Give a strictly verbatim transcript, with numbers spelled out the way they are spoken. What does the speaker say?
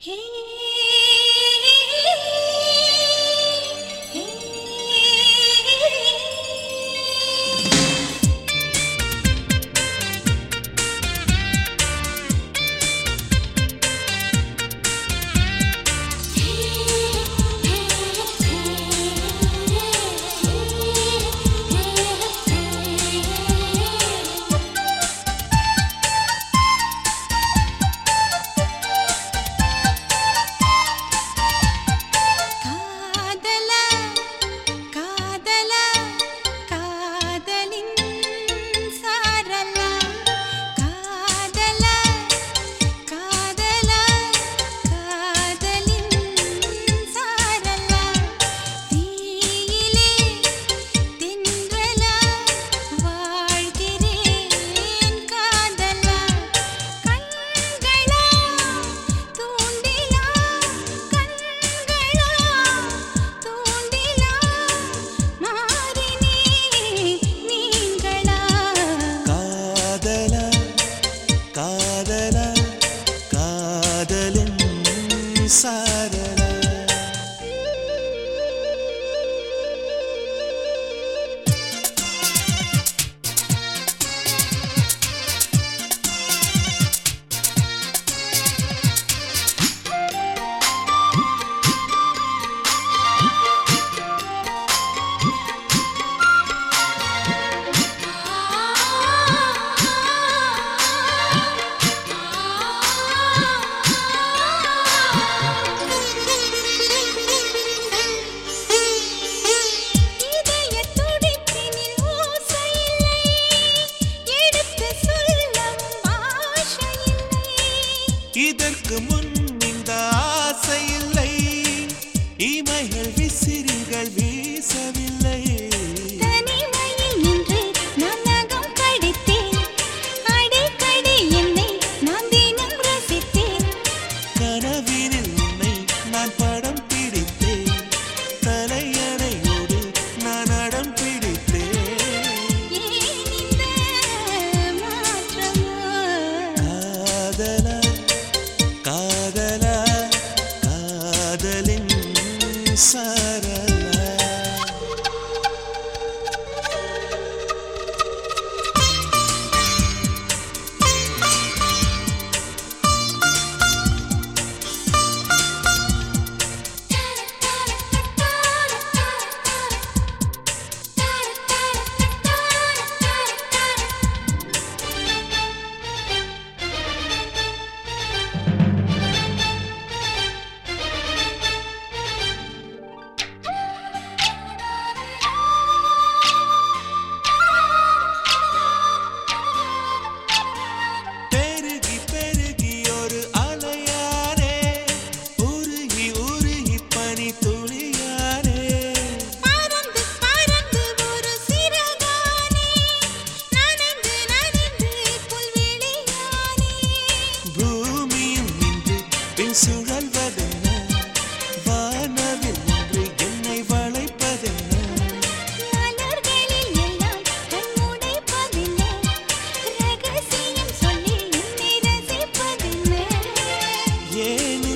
இதற்கு முன் இந்த ஆசை இல்லை, இமைகள் விசிறிகள் வீசவில்லை. தனிமையில் நின்று நான் நகம் கடித்தேன், அடிக்கடி என்னை நான் தினம் ரசித்தேன். கனவினில் உன்னை நான் படம் பிடித்தேன், தலையணையோடு நான் அடம் பிடித்தேன். ஏன் இந்த மாற்றமோ? காதலா காதலா காதலின் சாரலா. பெருகி பெருகி ஒரு அலையானே, உருகி உருகி பனி துளியானே. பறந்து பறந்து ஒரு சிறகானே, நனைந்து நனைந்து புல்வெளியானே. பூமியும் நின்று பின் சுழல்வதென்ன, வானவில் நின்று என்னை வளைப்பதென்ன. மலர்களில் எல்லாம் கண்முடைப்பதென்ன, ரகசியம் சொல்லி என்னை ரசிப்பதென்ன. ஏன்